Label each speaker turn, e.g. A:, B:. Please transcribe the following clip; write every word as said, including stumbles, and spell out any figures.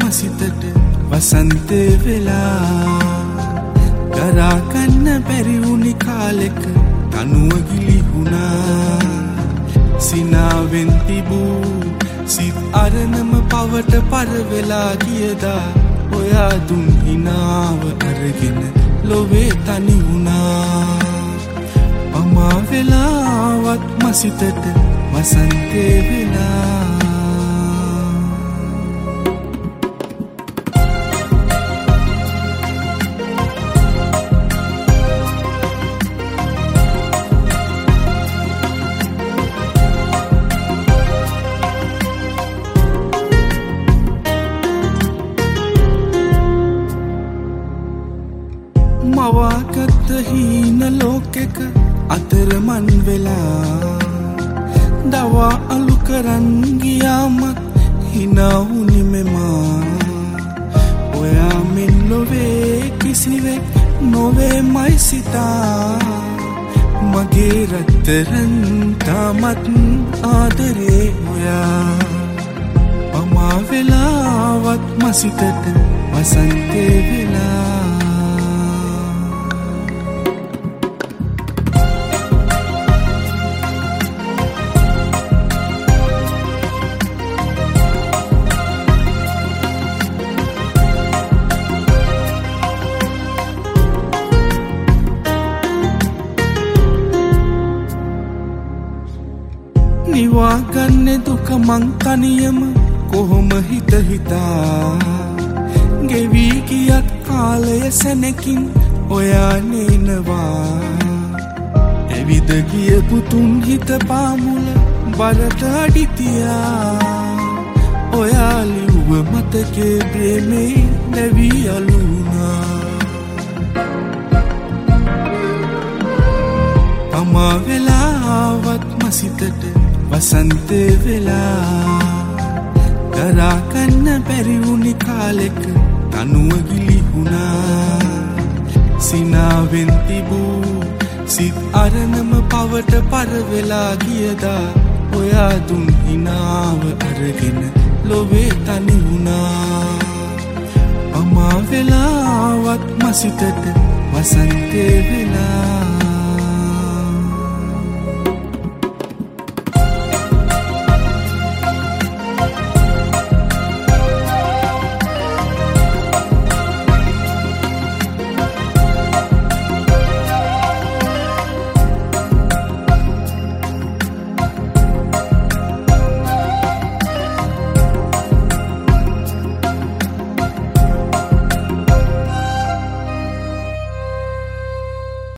A: මසිතට වසන්තේ වෙලා ගරා ගන්න බැරි වුණි කාලෙක තනුව ගිලිහුණා සිනාවෙන් තිබූ සිත් අරනම පවට පර වෙලා ගියදා ඔයා දුන් හිනාව අරගෙන ලොවේ තනි වුණා අමා වෙලාවත් මසිතට වසන්තේ වෙලා මවාගත්ත හීන ලෝකෙක අතරමන් වෙලා දවා අලු කරන් ගියාමත් හිනාවුනි මෙමා ඔයා මෙන් ලොවේ කිසිවෙක් නොවේ මයි සිතා මගේ රත්තරන් තාමත් ආදරේ ඔයා අමා වෙලාවත් මසිතට වසන්තේ වෙලා නිවාගන්නේ දුක මං තනියම කොහොම හිත හිතා ගෙවී ගියත් කාලය සැනකින් ඔයා නේනවා ඇවිද ගිය පුතුන් හිත පාමුල බරට අඩිතියා ඔයා ලිව්ව මතකේ ප්‍රේමේ නැවී අලුනා අමා වෙලාවත් මසිතට වසන්තේ වෙලා ගරා ගන්න බැරි වුණි කාලෙක තනුව ගිලිහුණා සිනාවෙන් තිබූ සිත් අරනම පවට පර වෙලා ගියදා ඔයා දුන් හිනාව අරගෙන ලොවේ තනි වුණා අමා වෙලාවත් මසිතට වසන්තේ වෙලා